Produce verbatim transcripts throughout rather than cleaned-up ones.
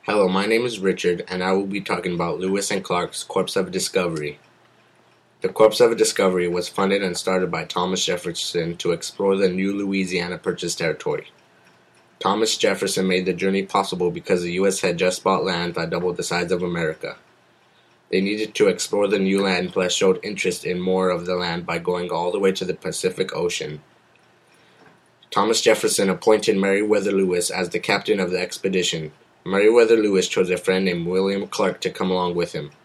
Hello, my name is Richard, and I will be talking about Lewis and Clark's Corps of Discovery. The Corps of Discovery was funded and started by Thomas Jefferson to explore the new Louisiana Purchase territory. Thomas Jefferson made the journey possible because the U S had just bought land that doubled the size of America. They needed to explore the new land, plus showed interest in more of the land by going all the way to the Pacific Ocean. Thomas Jefferson appointed Meriwether Lewis as the captain of the expedition. Meriwether Lewis chose a friend named William Clark to come along with him.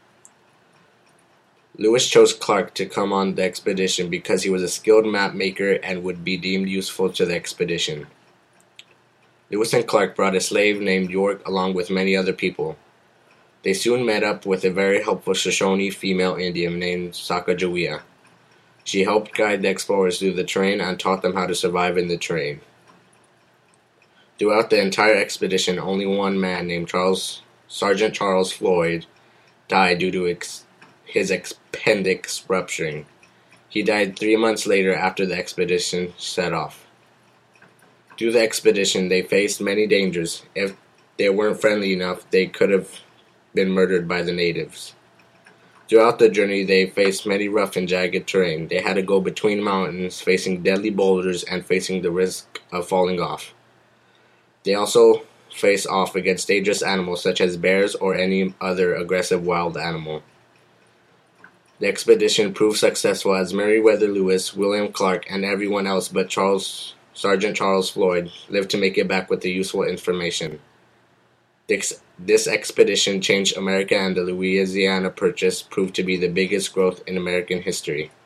Lewis chose Clark to come on the expedition because he was a skilled map maker and would be deemed useful to the expedition. Lewis and Clark brought a slave named York along with many other people. They soon met up with a very helpful Shoshone female Indian named Sacagawea. She helped guide the explorers through the terrain and taught them how to survive in the terrain. Throughout the entire expedition, only one man named Charles, Sergeant Charles Floyd died due to ex- his appendix rupturing. He died three months later after the expedition set off. Through the expedition, they faced many dangers. If they weren't friendly enough, they could have been murdered by the natives. Throughout the journey, they faced many rough and jagged terrain. They had to go between mountains, facing deadly boulders and facing the risk of falling off. They also face off against dangerous animals such as bears or any other aggressive wild animal. The expedition proved successful as Meriwether Lewis, William Clark, and everyone else but Charles, Sergeant Charles Floyd lived to make it back with the useful information. This, this expedition changed America, and the Louisiana Purchase proved to be the biggest growth in American history.